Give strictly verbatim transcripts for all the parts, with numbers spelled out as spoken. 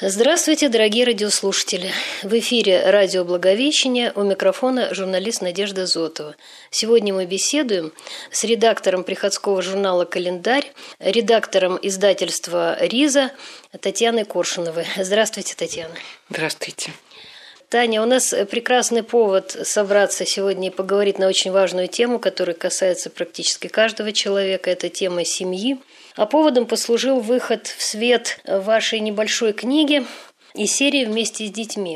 Здравствуйте, дорогие радиослушатели! В эфире радио «Благовещение», у микрофона журналист Надежда Зотова. Сегодня мы беседуем с редактором приходского журнала «Календарь», редактором издательства «Риза» Татьяной Коршуновой. Здравствуйте, Татьяна. Здравствуйте. Таня, у нас прекрасный повод собраться сегодня и поговорить на очень важную тему, которая касается практически каждого человека. Это тема семьи. А поводом послужил выход в свет вашей небольшой книги и серии «Вместе с детьми».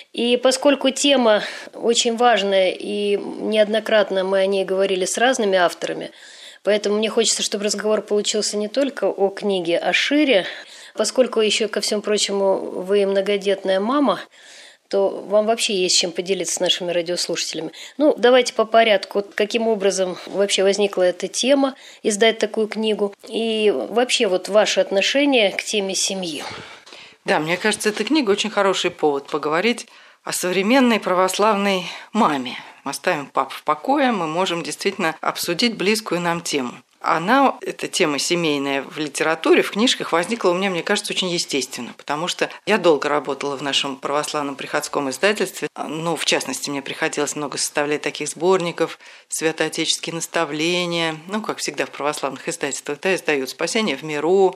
И поскольку тема очень важная, и неоднократно мы о ней говорили с разными авторами, поэтому мне хочется, чтобы разговор получился не только о книге, а шире. Поскольку еще, ко всему прочему, вы многодетная мама, то вам вообще есть чем поделиться с нашими радиослушателями. Ну, давайте по порядку. Каким образом вообще возникла эта тема, издать такую книгу? И вообще вот ваше отношение к теме семьи. Да, мне кажется, эта книга очень хороший повод поговорить о современной православной маме. Оставим пап в покое, мы можем действительно обсудить близкую нам тему. Она, эта тема семейная в литературе, в книжках возникла у меня, мне кажется, очень естественно, потому что я долго работала в нашем православном приходском издательстве, ну, в частности, мне приходилось много составлять таких сборников, святоотеческие наставления, ну, как всегда в православных издательствах, да, издают «Спасение в миру».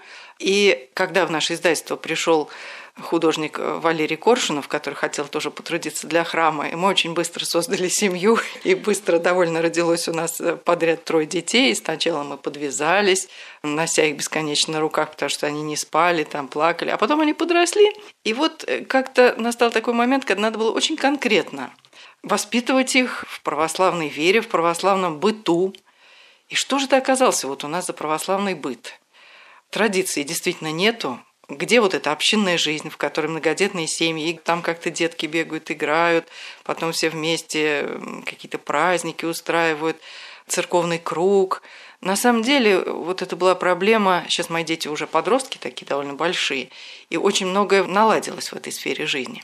И когда в наше издательство пришел художник Валерий Коршунов, который хотел тоже потрудиться для храма, и мы очень быстро создали семью, и быстро довольно родилось у нас подряд трое детей. И сначала мы подвязались, нося их бесконечно на руках, потому что они не спали, там плакали, а потом они подросли. И вот как-то настал такой момент, когда надо было очень конкретно воспитывать их в православной вере, в православном быту. И что же это оказался вот у нас за православный быт? Традиции действительно нету. Где вот эта общинная жизнь, в которой многодетные семьи, там как-то детки бегают, играют, потом все вместе какие-то праздники устраивают, церковный круг. На самом деле вот это была проблема, сейчас мои дети уже подростки такие довольно большие, и очень многое наладилось в этой сфере жизни.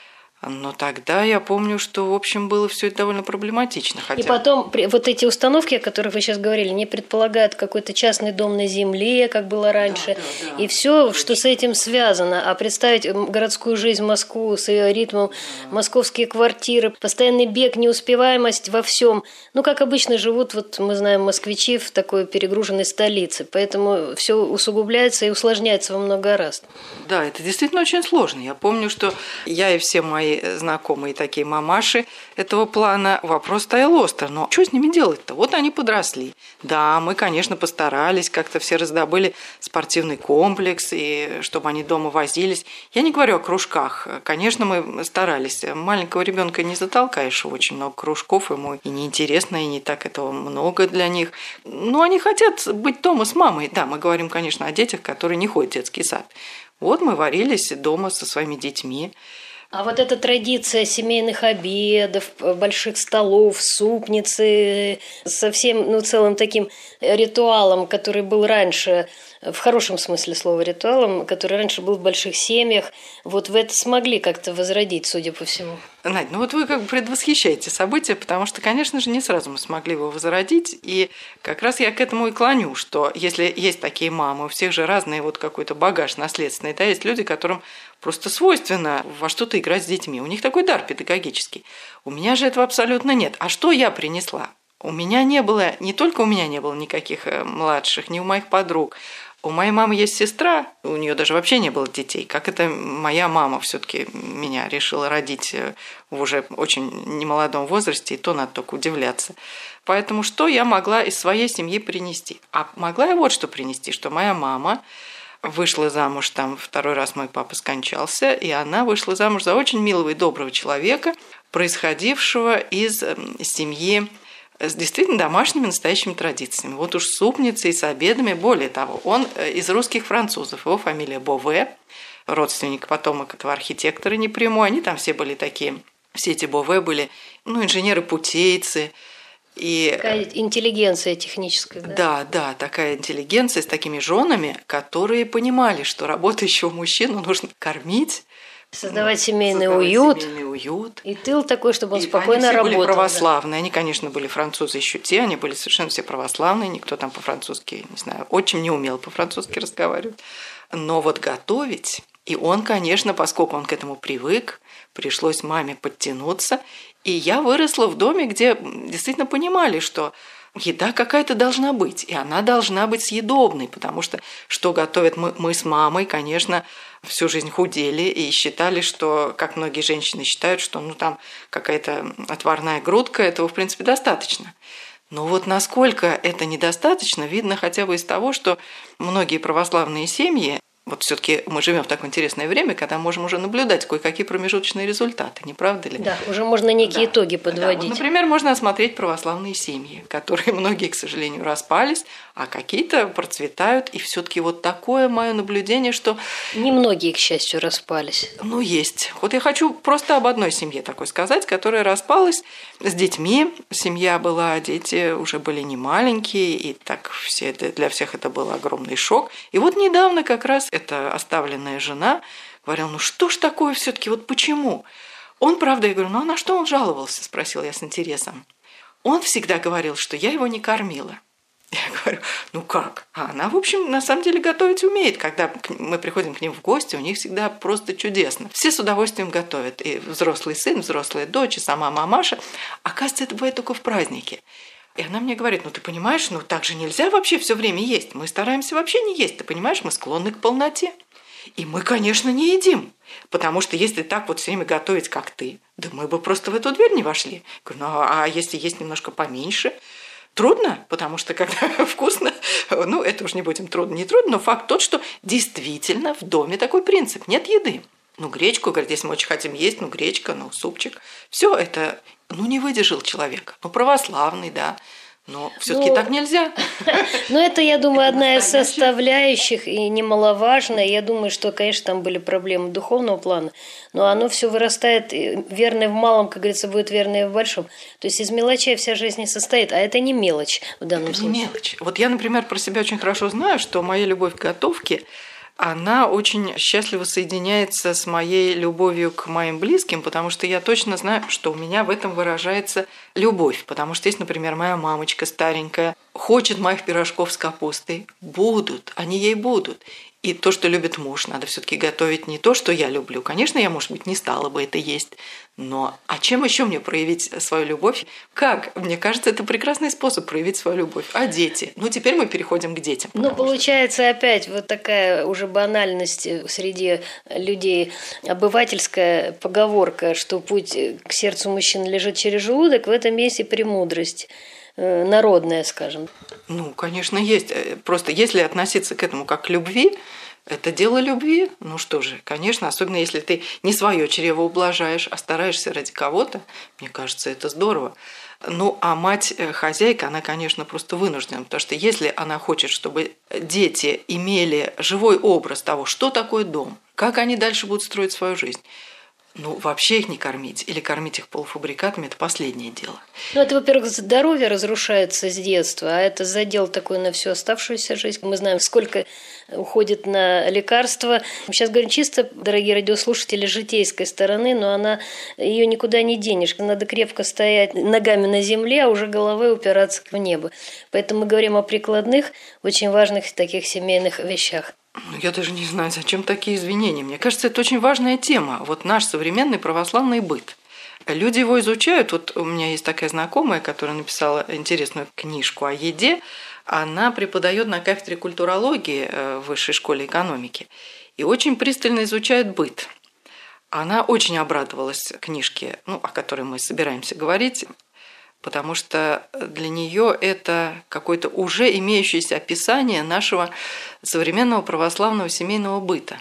Но тогда я помню, что, в общем, было все это довольно проблематично. Хотя... И потом вот эти установки, о которых вы сейчас говорили, не предполагают какой-то частный дом на земле, как было раньше, да, да, да. И все, что с этим связано. А представить городскую жизнь в Москву с ее ритмом, да. Московские квартиры, постоянный бег, неуспеваемость во всем. Ну, как обычно живут, вот мы знаем, москвичи в такой перегруженной столице. Поэтому все усугубляется и усложняется во много раз. Да, это действительно очень сложно. Я помню, что я и все мои знакомые такие мамаши этого плана, вопрос стоял остро. Но что с ними делать-то? Вот они подросли. Да, мы, конечно, постарались, как-то все раздобыли спортивный комплекс, и чтобы они дома возились. Я не говорю о кружках. Конечно, мы старались. Маленького ребенка не затолкаешь, очень много кружков, ему и неинтересно, и не так этого много для них. Но они хотят быть дома с мамой. Да, мы говорим, конечно, о детях, которые не ходят в детский сад. Вот мы варились дома со своими детьми. А вот эта традиция семейных обедов, больших столов, супницы, со всем, ну, целым таким ритуалом, который был раньше, в хорошем смысле слова ритуалом, который раньше был в больших семьях, вот вы это смогли как-то возродить, судя по всему? Надь, ну вот вы как бы предвосхищаете события, потому что, конечно же, не сразу мы смогли его возродить, и как раз я к этому и клоню, что если есть такие мамы, у всех же разный вот какой-то багаж наследственный, да, есть люди, которым просто свойственно во что-то играть с детьми, у них такой дар педагогический. У меня же этого абсолютно нет. А что я принесла? У меня не было, не только у меня не было никаких младших, ни у моих подруг. У моей мамы есть сестра, у нее даже вообще не было детей. Как это моя мама все-таки меня решила родить в уже очень немолодом возрасте, и то надо только удивляться. Поэтому что я могла из своей семьи принести? А могла я вот что принести, что моя мама вышла замуж, там второй раз мой папа скончался, и она вышла замуж за очень милого и доброго человека, происходившего из семьи с действительно домашними настоящими традициями. Вот уж с супницей, с обедами. Более того, он из русских французов. Его фамилия Бове, родственник, потомок этого архитектора непрямой. Они там все были такие, все эти Бове были, ну, инженеры-путейцы. И... Такая интеллигенция техническая. Да? да, да, такая интеллигенция с такими женами, которые понимали, что работающего мужчину нужно кормить, Создавать семейный создавать уют. семейный уют. И тыл такой, чтобы он и спокойно они все работал. были православные. Да. Они, конечно, были французы еще те, они были совершенно все православные. Никто там по-французски, не знаю, очень не умел по-французски разговаривать. Но вот готовить И он, конечно, поскольку он к этому привык, пришлось маме подтянуться. И я выросла в доме, где действительно понимали, что еда какая-то должна быть, и она должна быть съедобной, потому что что готовят мы, мы с мамой, конечно, всю жизнь худели и считали, что, как многие женщины считают, что ну там какая-то отварная грудка, этого, в принципе, достаточно. Но вот насколько это недостаточно, видно хотя бы из того, что многие православные семьи, вот все-таки мы живем в такое интересное время, когда можем уже наблюдать кое-какие промежуточные результаты, не правда ли? Да, уже можно некие да. итоги подводить. Да. Вот, например, можно осмотреть православные семьи, которые многие, к сожалению, распались, а какие-то процветают. И все-таки вот такое мое наблюдение, что... Немногие, к счастью, распались. Ну, есть. Вот я хочу просто об одной семье такой сказать, которая распалась с детьми. Семья была, дети уже были не маленькие, и так все это, для всех это был огромный шок. И вот недавно как раз эта оставленная жена говорила, ну что ж такое все-таки, вот почему? Он, правда, я говорю, ну а на что он жаловался, спросила я с интересом. Он всегда говорил, что я его не кормила. Я говорю, ну как? А она, в общем, на самом деле готовить умеет. Когда мы приходим к ним в гости, у них всегда просто чудесно. Все с удовольствием готовят. И взрослый сын, взрослая дочь, и сама мамаша. Оказывается, это бывает только в празднике. И она мне говорит, ну ты понимаешь, ну так же нельзя вообще все время есть. Мы стараемся вообще не есть, ты понимаешь, мы склонны к полноте. И мы, конечно, не едим. Потому что если так вот все время готовить, как ты, да мы бы просто в эту дверь не вошли. Я говорю, ну а если есть немножко поменьше? Трудно, потому что когда вкусно, ну это уж не будем трудно, не трудно, но факт тот, что действительно в доме такой принцип, нет еды. Ну гречку, говорит, если мы очень хотим есть, ну гречка, ну супчик. Все это, ну не выдержал человек, ну православный, да. Но все-таки ну, так нельзя. Ну, это, я думаю, одна из составляющих и немаловажная. Я думаю, что, конечно, там были проблемы духовного плана, но оно все вырастает, верное в малом, как говорится, будет верное в большом. То есть из мелочей вся жизнь не состоит, а это не мелочь в данном это случае. Не мелочь. Вот я, например, про себя очень хорошо знаю, что моя любовь к готовке, она очень счастливо соединяется с моей любовью к моим близким, потому что я точно знаю, что у меня в этом выражается любовь. Потому что есть, например, моя мамочка старенькая, хочет моих пирожков с капустой. Будут, они ей будут. И то, что любит муж, надо все-таки готовить не то, что я люблю. Конечно, я, может быть, не стала бы это есть. Но а чем еще мне проявить свою любовь? Как? Мне кажется, это прекрасный способ проявить свою любовь. А дети? Ну, теперь мы переходим к детям. Ну, получается, что... опять вот такая уже банальность среди людей, обывательская поговорка, что путь к сердцу мужчины лежит через желудок, в этом есть и премудрость. Народная, скажем. Ну, конечно, есть. Просто если относиться к этому как к любви, это дело любви. Ну что же, конечно, особенно если ты не свое чрево ублажаешь, а стараешься ради кого-то, мне кажется, это здорово. Ну, а мать-хозяйка, она, конечно, просто вынуждена, потому что если она хочет, чтобы дети имели живой образ того, что такое дом, как они дальше будут строить свою жизнь, ну, вообще их не кормить или кормить их полуфабрикатами – это последнее дело. Ну, это, во-первых, здоровье разрушается с детства, а это задел такой на всю оставшуюся жизнь. Мы знаем, сколько уходит на лекарства. Сейчас говорим чисто, дорогие радиослушатели, житейской стороны, но она, ее никуда не денешь. Надо крепко стоять ногами на земле, а уже головой упираться в небо. Поэтому мы говорим о прикладных, очень важных таких семейных вещах. Я даже не знаю, зачем такие извинения. Мне кажется, это очень важная тема. Вот наш современный православный быт. Люди его изучают. Вот у меня есть такая знакомая, которая написала интересную книжку о еде. Она преподает на кафедре культурологии в Высшей школе экономики. И очень пристально изучает быт. Она очень обрадовалась книжке, ну, о которой мы собираемся говорить, потому что для нее это какое-то уже имеющееся описание нашего современного православного семейного быта.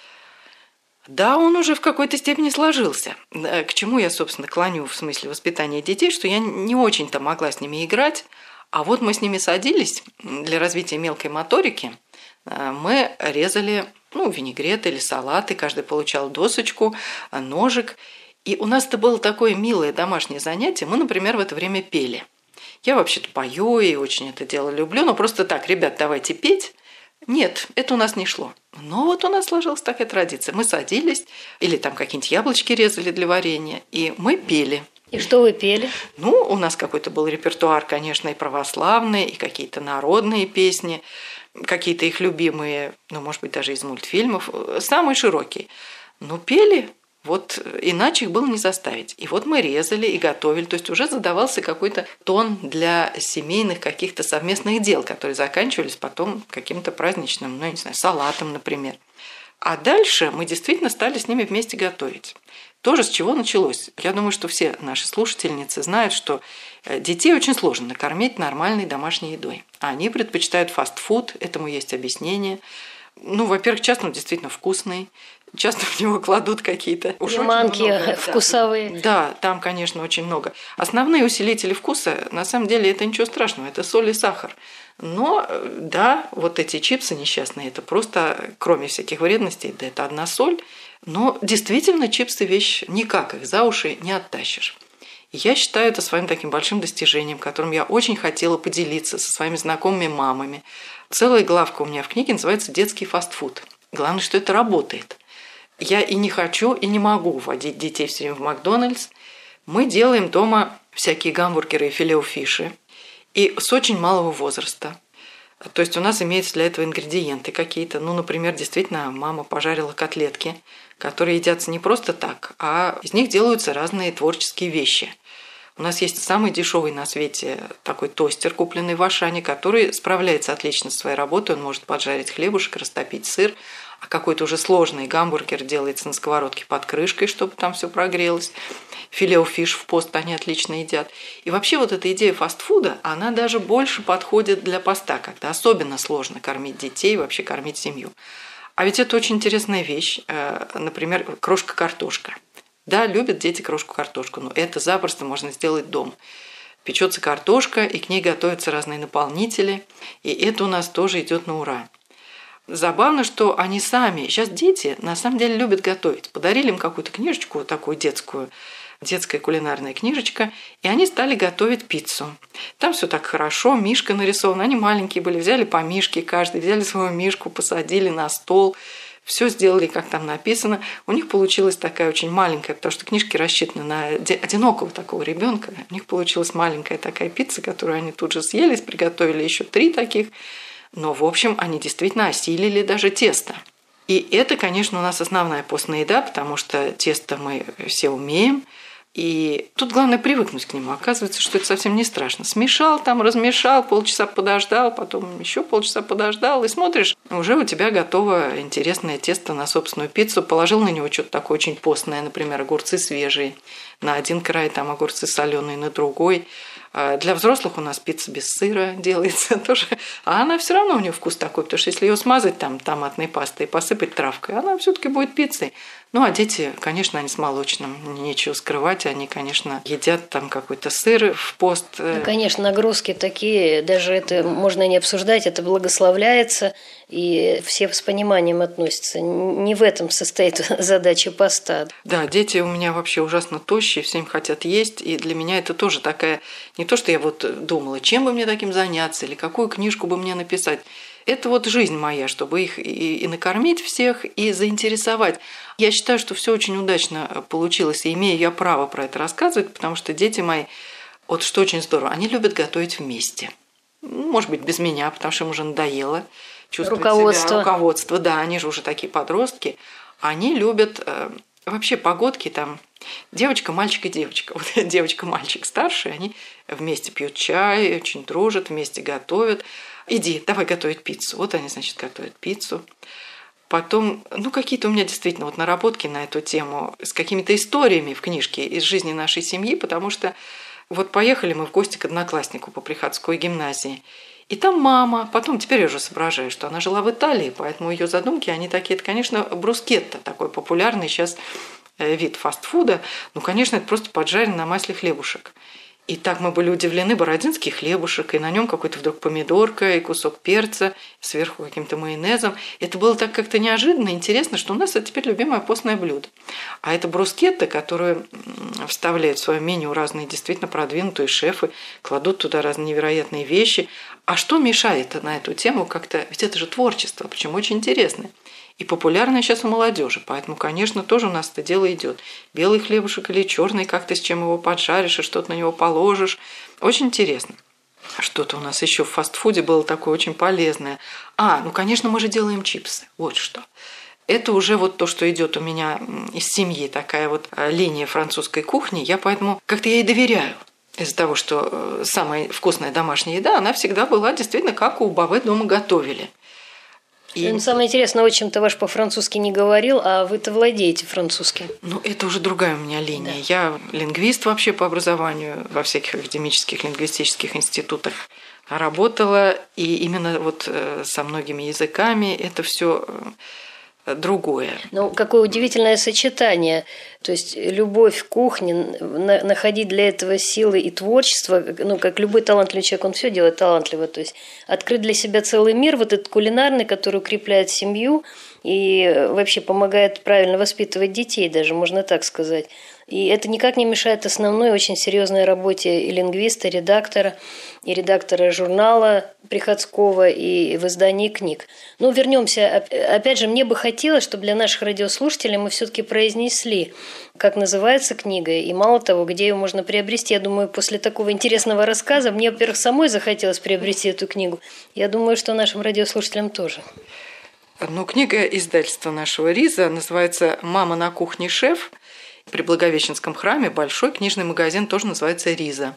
Да, он уже в какой-то степени сложился. К чему я, собственно, клоню в смысле воспитания детей, что я не очень-то могла с ними играть, а вот мы с ними садились для развития мелкой моторики, мы резали ну, винегрет или салаты, каждый получал досочку, ножик. И у нас это было такое милое домашнее занятие. Мы, например, в это время пели. Я вообще-то пою и очень это дело люблю, но просто так, ребят, давайте петь. Нет, это у нас не шло. Но вот у нас сложилась такая традиция. Мы садились, или там какие-нибудь яблочки резали для варенья, и мы пели. И что вы пели? Ну, у нас какой-то был репертуар, конечно, и православный, и какие-то народные песни. какие-то их любимые, ну, может быть, даже из мультфильмов, самый широкий. Ну, пели. Вот иначе их было не заставить. И вот мы резали и готовили. То есть уже задавался какой-то тон для семейных каких-то совместных дел, которые заканчивались потом каким-то праздничным, ну, я не знаю, салатом, например. А дальше мы действительно стали с ними вместе готовить. Тоже с чего началось? Я думаю, что все наши слушательницы знают, что детей очень сложно накормить нормальной домашней едой. Они предпочитают фастфуд, этому есть объяснение. Ну, во-первых, часто он действительно вкусный. Часто в него кладут какие-то приманки вкусовые. Да. да, там, конечно, очень много. Основные усилители вкуса, на самом деле, это ничего страшного, это соль и сахар. Но, да, вот эти чипсы несчастные, это просто, кроме всяких вредностей, да, это одна соль. Но действительно, чипсы – вещь, никак их за уши не оттащишь. И я считаю это своим таким большим достижением, которым я очень хотела поделиться со своими знакомыми мамами. Целая главка у меня в книге называется «Детский фастфуд». Главное, что это работает. Я и не хочу, и не могу водить детей все время в Макдональдс. Мы делаем дома всякие гамбургеры и филе-о-фиши. И с очень малого возраста. То есть у нас имеются для этого ингредиенты какие-то. Ну, например, действительно, мама пожарила котлетки, которые едятся не просто так, а из них делаются разные творческие вещи. У нас есть самый дешевый на свете такой тостер, купленный в Ашане, который справляется отлично со своей работой. Он может поджарить хлебушек, растопить сыр. А какой-то уже сложный гамбургер делается на сковородке под крышкой, чтобы там все прогрелось. Филе-о-фиш в пост они отлично едят. И вообще вот эта идея фастфуда, она даже больше подходит для поста, когда особенно сложно кормить детей, вообще кормить семью. А ведь это очень интересная вещь. Например, крошка-картошка. Да, любят дети крошку-картошку, но это запросто можно сделать дома. Печется картошка, и к ней готовятся разные наполнители. И это у нас тоже идет на ура. Забавно, что они сами, сейчас дети на самом деле любят готовить. Подарили им какую-то книжечку, такую детскую, детская кулинарная книжечка, и они стали готовить пиццу. Там все так хорошо, мишка нарисован, они маленькие были, взяли по мишке каждый, взяли свою мишку, посадили на стол, все сделали, как там написано. У них получилась такая очень маленькая, потому что книжки рассчитаны на одинокого такого ребенка. У них получилась маленькая такая пицца, которую они тут же съели, приготовили еще три таких. Но, в общем, они действительно осилили даже тесто. И это, конечно, у нас основная постная еда, потому что тесто мы все умеем. И тут главное привыкнуть к нему. Оказывается, что это совсем не страшно. Смешал там, размешал, полчаса подождал, потом еще полчаса подождал, и смотришь, уже у тебя готово интересное тесто на собственную пиццу. Положил на него что-то такое очень постное, например, огурцы свежие. На один край там огурцы соленые, на другой. Для взрослых у нас пицца без сыра делается тоже. А она все равно у нее вкус такой, потому что если ее смазать там томатной пастой и посыпать травкой, она все-таки будет пиццей. Ну, а дети, конечно, они с молочным, нечего скрывать, они, конечно, едят там какой-то сыр в пост. Ну, конечно, нагрузки такие, даже это можно не обсуждать, это благословляется, и все с пониманием относятся. Не в этом состоит задача поста. Да, дети у меня вообще ужасно тощие, все им хотят есть, и для меня это тоже такая, не то, что я вот думала, чем бы мне таким заняться, или какую книжку бы мне написать. Это вот жизнь моя, чтобы их и накормить всех, и заинтересовать. Я считаю, что все очень удачно получилось, и имею я право про это рассказывать, потому что дети мои, вот что очень здорово, они любят готовить вместе. Может быть, без меня, потому что им уже надоело чувствовать руководство. себя. Руководство, да, они же уже такие подростки. Они любят э, вообще погодки там. Девочка, мальчик и девочка. Вот девочка, мальчик старшие, они вместе пьют чай, очень дружат, вместе готовят. Иди, давай готовить пиццу. Вот они, значит, готовят пиццу. Потом, ну, какие-то у меня действительно вот наработки на эту тему с какими-то историями в книжке из жизни нашей семьи, потому что вот поехали мы в гости к однокласснику по приходской гимназии. И там мама, потом теперь я уже соображаю, что она жила в Италии, поэтому ее задумки, они такие, это, конечно, брускетта, такой популярный сейчас вид фастфуда. Ну, конечно, это просто поджаренный на масле хлебушек. И так мы были удивлены, бородинский хлебушек, и на нем какой-то вдруг помидорка, и кусок перца, сверху каким-то майонезом. Это было так как-то неожиданно, интересно, что у нас это теперь любимое постное блюдо. А это брускетта, которую вставляют в свое меню разные действительно продвинутые шефы, кладут туда разные невероятные вещи. А что мешает на эту тему как-то? Ведь это же творчество, причем очень интересное. И популярное сейчас у молодежи, поэтому, конечно, тоже у нас это дело идет. Белый хлебушек или черный, как ты с чем его поджаришь и что-то на него положишь. Очень интересно. Что-то у нас еще в фастфуде было такое очень полезное. А, ну, конечно, мы же делаем чипсы. Вот что. Это уже вот то, что идет у меня из семьи, такая вот линия французской кухни. Я поэтому как-то ей доверяю. Из-за того, что самая вкусная домашняя еда, она всегда была действительно, как у Баве дома готовили. И... Ну, самое интересное, отчим-то ваш по-французски не говорил, а вы-то владеете французским. Ну, это уже другая у меня линия. Да. Я лингвист вообще по образованию, во всяких академических лингвистических институтах работала, и именно вот со многими языками это все другое. Ну, какое удивительное сочетание. То есть любовь к кухне, находить для этого силы и творчество, ну, как любой талантливый человек, он все делает талантливо. То есть открыть для себя целый мир, вот этот кулинарный, который укрепляет семью и вообще помогает правильно воспитывать детей, даже можно так сказать. И это никак не мешает основной очень серьезной работе и лингвиста, и редактора, и редактора журнала приходского, и в издании книг. Но вернемся. Опять же, мне бы хотелось, чтобы для наших радиослушателей мы все-таки произнесли, как называется книга, и мало того, где ее можно приобрести. Я думаю, после такого интересного рассказа мне, во-первых, самой захотелось приобрести эту книгу. Я думаю, что нашим радиослушателям тоже. Ну, книга издательства нашего РИЗа называется «Мама на кухне шеф». При Благовещенском храме большой книжный магазин тоже называется «Риза».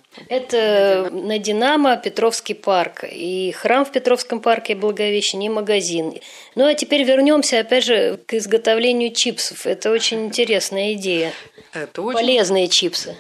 Это на Динамо, Петровский парк. И храм в Петровском парке, Благовещение, и магазин. Ну, а теперь вернемся, опять же, к изготовлению чипсов. Это очень интересная идея. Это очень... Полезные чипсы.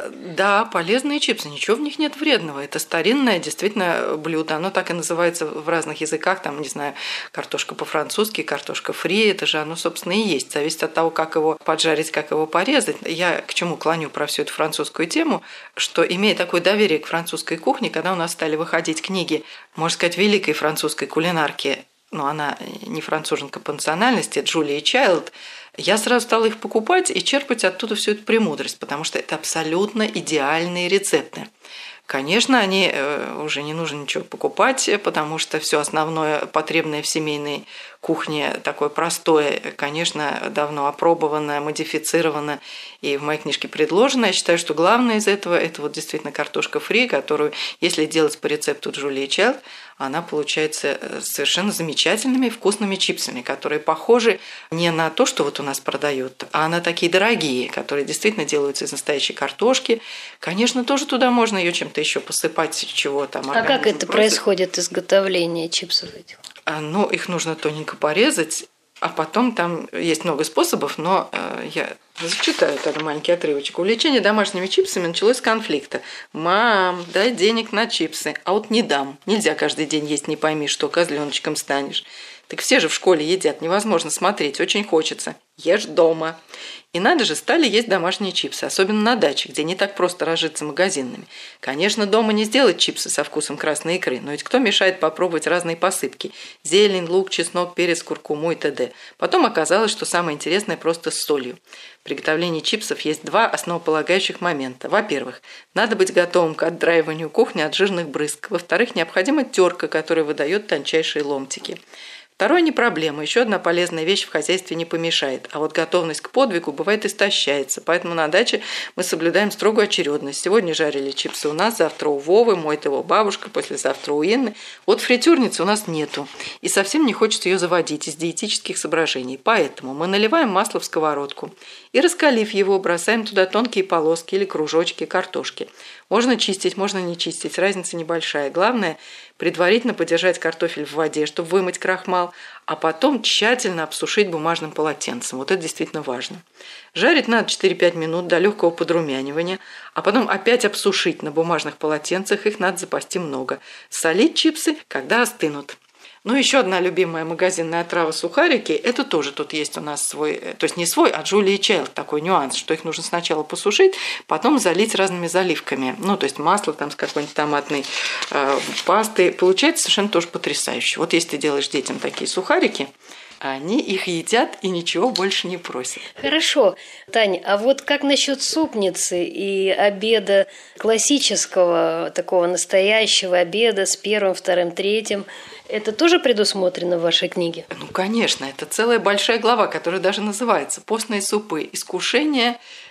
Да, полезные чипсы, ничего в них нет вредного. Это старинное действительно блюдо. Оно так и называется в разных языках. Там, не знаю, картошка по-французски, картошка фри. Это же оно, собственно, и есть. Зависит от того, как его поджарить, как его порезать. Я к чему клоню про всю эту французскую тему, что, имея такое доверие к французской кухне, когда у нас стали выходить книги, можно сказать, великой французской кулинарки, но она не француженка по национальности, Джулии Чайлд, я сразу стала их покупать и черпать оттуда всю эту премудрость, потому что это абсолютно идеальные рецепты. Конечно, они уже не нужно ничего покупать, потому что все основное потребное в семейной кухне такое простое, конечно, давно опробовано, модифицировано и в моей книжке предложено. Я считаю, что главное из этого – это вот действительно картошка фри, которую, если делать по рецепту Джулии Чайлд, она получается совершенно замечательными вкусными чипсами, которые похожи не на то, что вот у нас продают, а на такие дорогие, которые действительно делаются из настоящей картошки. Конечно, тоже туда можно ее чем-то еще посыпать, чего там. А как это просит. Происходит, изготовление чипсов этих? Ну, их нужно тоненько порезать, а потом там есть много способов, но э, я зачитаю тогда маленький отрывочек. Увлечение домашними чипсами началось с конфликта. «Мам, дай денег на чипсы». А вот не дам. Нельзя каждый день есть не пойми что, козленочком станешь. Так все же в школе едят, невозможно смотреть, очень хочется. Ешь дома. И надо же, стали есть домашние чипсы, особенно на даче, где не так просто разжиться магазинными. Конечно, дома не сделать чипсы со вкусом красной икры, но ведь кто мешает попробовать разные посыпки? Зелень, лук, чеснок, перец, куркуму и т.д. Потом оказалось, что самое интересное просто с солью. В приготовлении чипсов есть два основополагающих момента. Во-первых, надо быть готовым к отдраиванию кухни от жирных брызг. Во-вторых, необходима терка, которая выдает тончайшие ломтики. Второе не проблема, еще одна полезная вещь в хозяйстве не помешает, а вот готовность к подвигу бывает истощается, поэтому на даче мы соблюдаем строгую очередность. Сегодня жарили чипсы у нас, завтра у Вовы, моет его бабушка, послезавтра у Инны. Вот фритюрницы у нас нету, и совсем не хочется ее заводить из диетических соображений, поэтому мы наливаем масло в сковородку и, раскалив его, бросаем туда тонкие полоски или кружочки картошки. Можно чистить, можно не чистить, разница небольшая. Главное – предварительно подержать картофель в воде, чтобы вымыть крахмал, а потом тщательно обсушить бумажным полотенцем. Вот это действительно важно. Жарить надо четыре-пять минут до легкого подрумянивания, а потом опять обсушить на бумажных полотенцах, их надо запасти много. Солить чипсы, когда остынут. Ну, еще одна любимая магазинная отрава сухарики, это тоже тут есть у нас свой, то есть не свой, а Джулии Чайлд такой нюанс, что их нужно сначала посушить, потом залить разными заливками, ну, то есть масло там с какой-нибудь томатной э, пастой. Получается совершенно тоже потрясающе. Вот если ты делаешь детям такие сухарики, они их едят и ничего больше не просят. Хорошо. Таня, а вот как насчет супницы и обеда классического, такого настоящего обеда с первым, вторым, третьим? Это тоже предусмотрено в вашей книге? Ну, конечно. Это целая большая глава, которая даже называется «Постные супы. Искушение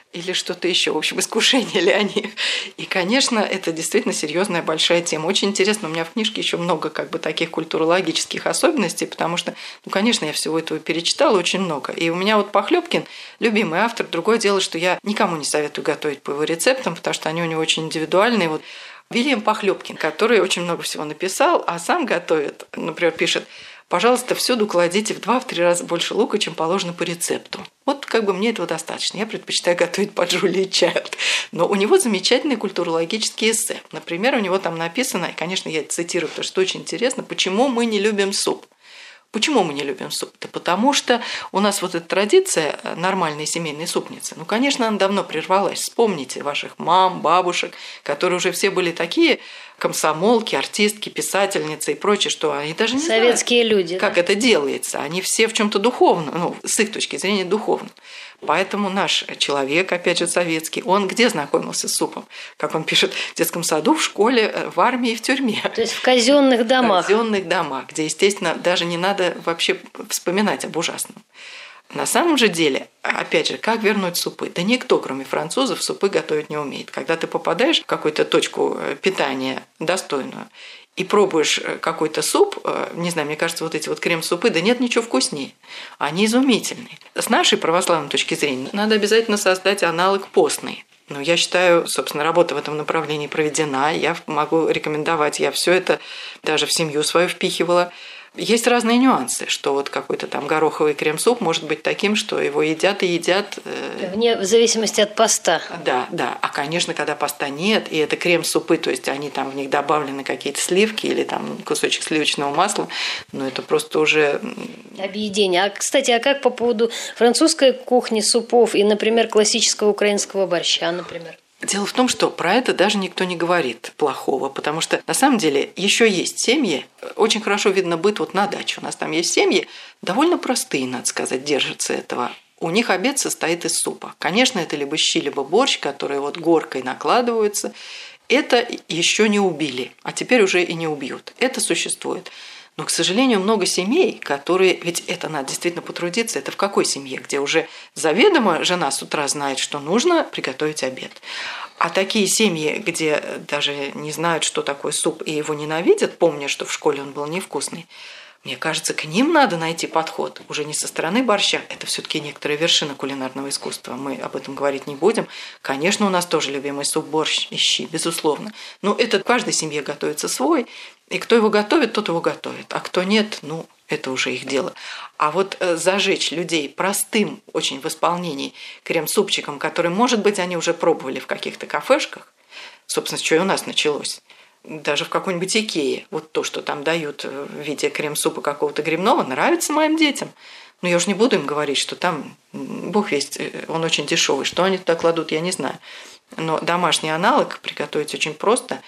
или что-то еще. В общем, искушения ли они. И, конечно, это действительно серьезная большая тема. Очень интересно, у меня в книжке еще много как бы таких культурологических особенностей, потому что, ну, конечно, я всего этого перечитала очень много. И у меня вот Похлёбкин любимый автор. Другое дело, что я никому не советую готовить по его рецептам, потому что они у него очень индивидуальные. Вот Вильям Похлёбкин, который очень много всего написал, а сам готовит, например, пишет: пожалуйста, всюду кладите в два-три раза больше лука, чем положено по рецепту. Вот как бы мне этого достаточно. Я предпочитаю готовить по Джулии Чайлд. Но у него замечательные культурологические эссе. Например, у него там написано, и, конечно, я это цитирую, потому что очень интересно, почему мы не любим суп. Почему мы не любим суп? Да потому что у нас вот эта традиция нормальной семейной супницы, ну, конечно, она давно прервалась. Вспомните ваших мам, бабушек, которые уже все были такие комсомолки, артистки, писательницы и прочее, что они даже не Советские знают, люди, как да. это делается. Они все в чем-то духовном, ну, с их точки зрения духовном. Поэтому наш человек, опять же, советский, он где знакомился с супом? Как он пишет, в детском саду, в школе, в армии и в тюрьме. То есть в казенных домах. В казенных домах, где, естественно, даже не надо вообще вспоминать об ужасном. На самом же деле, опять же, как вернуть супы? Да никто, кроме французов, супы готовить не умеет. Когда ты попадаешь в какую-то точку питания достойную и пробуешь какой-то суп, не знаю, мне кажется, вот эти вот крем-супы, да нет ничего вкуснее. Они изумительные. С нашей православной точки зрения надо обязательно создать аналог постный. Ну, я считаю, собственно, работа в этом направлении проведена. Я могу рекомендовать, я все это даже в семью свою впихивала. Есть разные нюансы, что вот какой-то там гороховый крем-суп может быть таким, что его едят и едят. Вне, в зависимости от поста. Да, да. А, конечно, когда поста нет, и это крем-супы, то есть они там в них добавлены какие-то сливки или там кусочек сливочного масла, ну это просто уже... Объедение. А, кстати, а как по поводу французской кухни, супов и, например, классического украинского борща, например? Дело в том, что про это даже никто не говорит плохого, потому что на самом деле еще есть семьи, очень хорошо видно быт вот на даче. У нас там есть семьи, довольно простые, надо сказать, держатся этого. У них обед состоит из супа. Конечно, это либо щи, либо борщ, которые вот горкой накладываются. Это еще не убили, а теперь уже и не убьют. Это существует. Но, к сожалению, много семей, которые... Ведь это надо действительно потрудиться. Это в какой семье? Где уже заведомо жена с утра знает, что нужно приготовить обед. А такие семьи, где даже не знают, что такое суп, и его ненавидят, помня, что в школе он был невкусный, мне кажется, к ним надо найти подход. Уже не со стороны борща. Это все-таки некоторая вершина кулинарного искусства. Мы об этом говорить не будем. Конечно, у нас тоже любимый суп, борщ и щи, безусловно. Но это в каждой семье готовится свой. И кто его готовит, тот его готовит. А кто нет, ну, это уже их дело. А вот зажечь людей простым очень в исполнении крем-супчиком, который, может быть, они уже пробовали в каких-то кафешках, собственно, что и у нас началось, даже в какой-нибудь Икее, вот то, что там дают в виде крем-супа какого-то грибного, нравится моим детям. Но я уж не буду им говорить, что там, бог весть, он очень дешевый. Что они туда кладут, я не знаю. Но домашний аналог приготовить очень просто,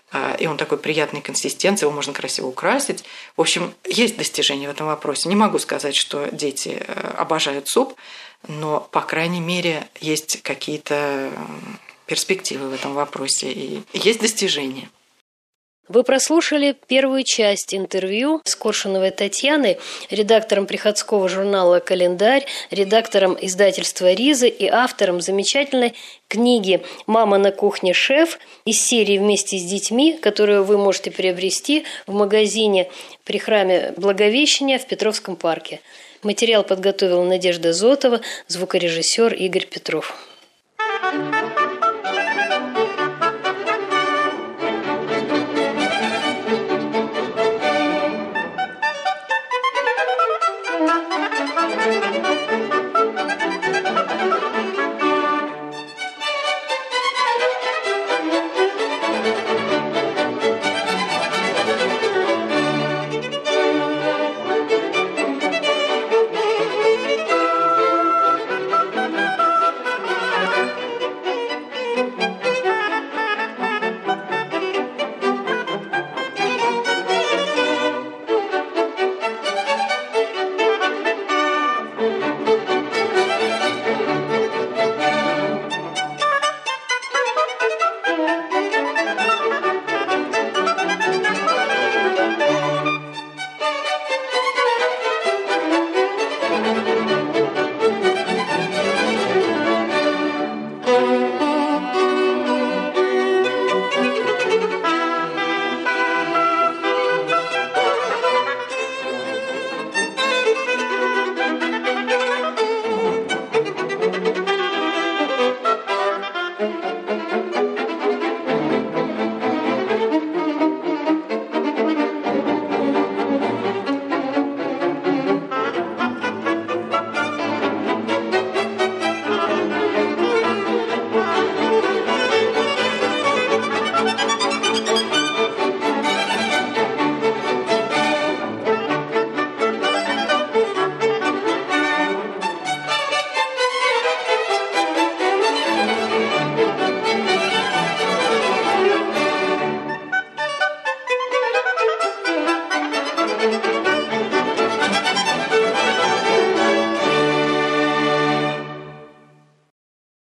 и он такой приятной консистенции, его можно красиво украсить. В общем, есть достижения в этом вопросе. Не могу сказать, что дети обожают суп, но, по крайней мере, есть какие-то перспективы в этом вопросе, и есть достижения. Вы прослушали первую часть интервью с Коршуновой Татьяной, редактором приходского журнала «Календарь», редактором издательства «Риза» и автором замечательной книги «Мама на кухне. Шеф» из серии «Вместе с детьми», которую вы можете приобрести в магазине при храме Благовещения в Петровском парке. Материал подготовила Надежда Зотова, звукорежиссер Игорь Петров. Thank you.